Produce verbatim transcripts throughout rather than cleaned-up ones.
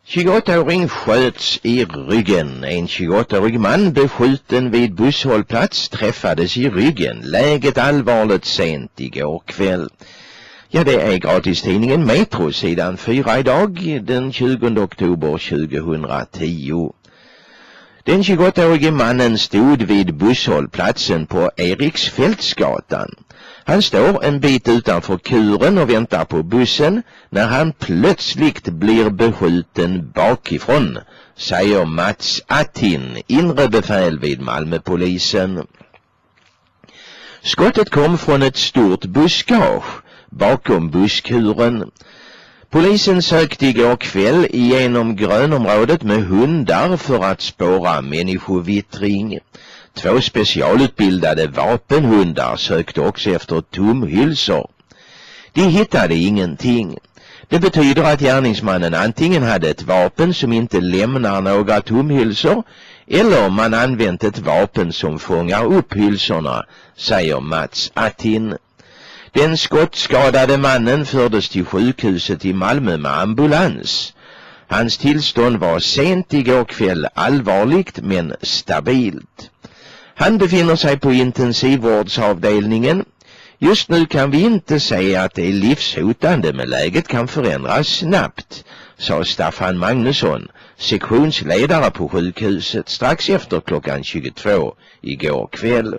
tjugoåttaåring sköts i ryggen. En tjugoåttaårig man beskjuten vid busshållplats träffades i ryggen. Läget allvarligt sent igår kväll. Ja, det är gratistidningen Metro, sidan fyra idag, den tjugonde oktober tjugohundratio. Den tjugoåttaårige mannen stod vid busshållplatsen på Eriksfältsgatan. Han står en bit utanför kuren och väntar på bussen när han plötsligt blir beskjuten bakifrån, säger Mats Attin, inre befäl vid Malmöpolisen. Skottet kom från ett stort buskage bakom busskuren. Polisen sökte igår kväll igenom grönområdet med hundar för att spåra människovittring. Två specialutbildade vapenhundar sökte också efter tomhylsor. De hittade ingenting. Det betyder att gärningsmannen antingen hade ett vapen som inte lämnar några tomhylsor eller man använt ett vapen som fångar upp hylsorna, säger Mats Attin. Den skottskadade mannen fördes till sjukhuset i Malmö med ambulans. Hans tillstånd var sent igår kväll allvarligt men stabilt. Han befinner sig på intensivvårdsavdelningen. Just nu kan vi inte säga att det är livshotande, men läget kan förändras snabbt, sa Staffan Magnusson, sektionsledare på sjukhuset, strax efter klockan tjugotvå igår kväll.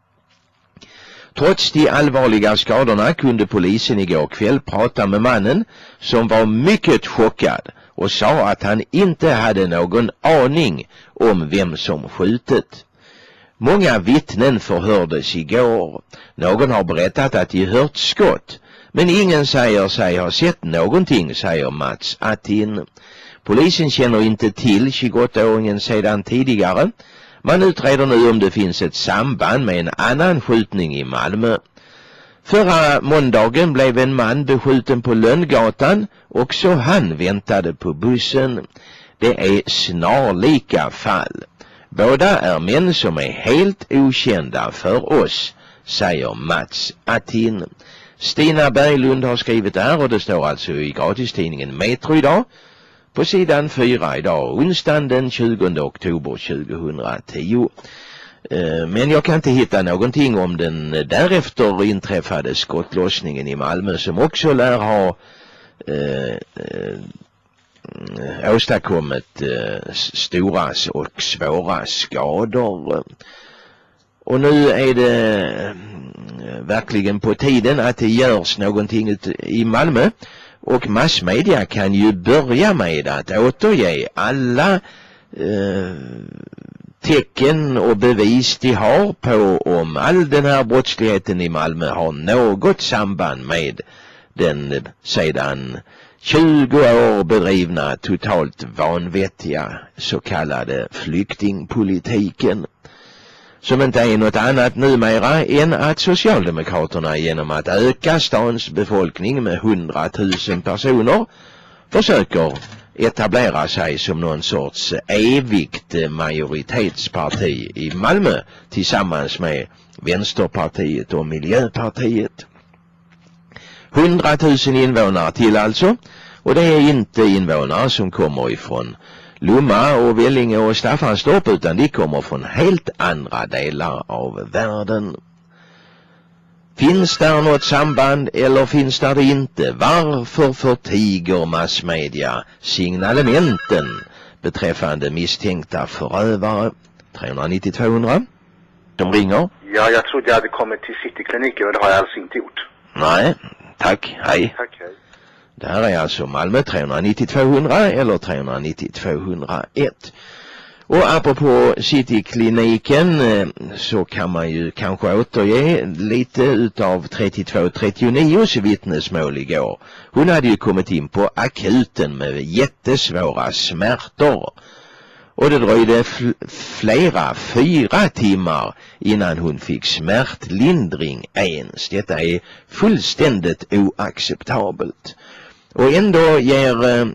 Trots de allvarliga skadorna kunde polisen igår kväll prata med mannen som var mycket chockad och sa att han inte hade någon aning om vem som skjutit. Många vittnen förhördes igår. Någon har berättat att de hört skott, men ingen säger sig ha sett någonting, säger Mats Attin. Polisen känner inte till tjugoåttaåringen sedan tidigare. Man utreder nu om det finns ett samband med en annan skjutning i Malmö. Förra måndagen blev en man beskjuten på Lönngatan och så han väntade på bussen. Det är snarlika fall. Båda är män som är helt okända för oss, säger Mats Attin. Stina Berglund har skrivit det här och det står alltså i gratistidningen Metro idag. På sidan fyra idag, onsdagen den tjugonde oktober tjugohundratio. Men jag kan inte hitta någonting om den därefter inträffade skottlossningen i Malmö som också lär ha eh, eh, åstadkommit eh, stora och svåra skador. Och nu är det eh, verkligen på tiden att det görs någonting ut i Malmö. Och massmedia kan ju börja med att återge alla eh, tecken och bevis de har på om all den här brottsligheten i Malmö har något samband med den sedan tjugo år bedrivna totalt vanvettiga så kallade flyktingpolitiken. Som inte är något annat numera än att Socialdemokraterna genom att öka stans befolkning med hundratusen personer försöker etablera sig som någon sorts evigt majoritetsparti i Malmö tillsammans med Vänsterpartiet och Miljöpartiet. Hundratusen invånare till alltså, och det är inte invånare som kommer ifrån Lomma och Vellinge och Staffanstorp, utan de kommer från helt andra delar av världen. Finns där något samband eller finns där det inte? Varför förtiger massmedia signalementen beträffande misstänkta förövare? tre nio noll två hundra. De ringer. Ja, jag trodde jag hade kommit till Citykliniken och det har jag alltså inte gjort. Nej, tack, hej. Tack, hej. Det här är alltså Malmö tre nio noll två hundra eller tre nio noll två hundra ett. Och apropå Citykliniken så kan man ju kanske återge lite utav trettiotvå trettionio vittnesmål igår. Hon hade ju kommit in på akuten med jättesvåra smärtor. Och det dröjde flera, fyra timmar innan hon fick smärtlindring ens. Detta är fullständigt oacceptabelt. Och ändå ger eh,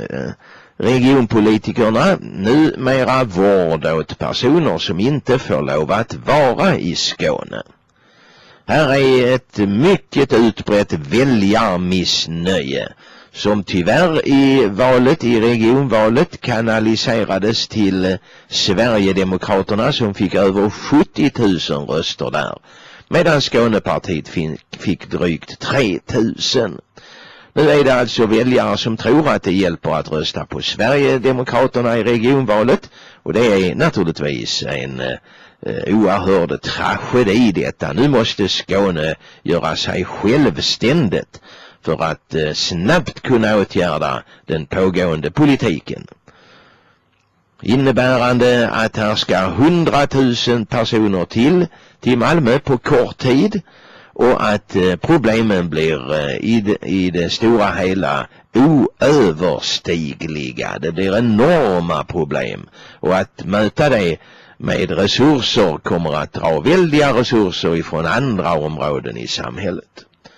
regionpolitikerna numera vård åt personer som inte får lov att vara i Skåne. Här är ett mycket utbrett väljarmissnöje som tyvärr i valet, i regionvalet, kanaliserades till Sverigedemokraterna som fick över sjuttio tusen röster där, medan Skånepartiet fick drygt tre tusen. Nu är det alltså väljare som tror att det hjälper att rösta på Sverigedemokraterna i regionvalet, och det är naturligtvis en eh, oerhörd tragedi detta. Nu måste Skåne göra sig självständigt för att eh, snabbt kunna åtgärda den pågående politiken, innebärande att här ska hundratusen personer till till Malmö på kort tid, och att eh, problemen blir eh, i, de, i det stora hela oöverstigliga. Det blir enorma problem, och att möta det med resurser kommer att dra väldiga resurser ifrån andra områden i samhället.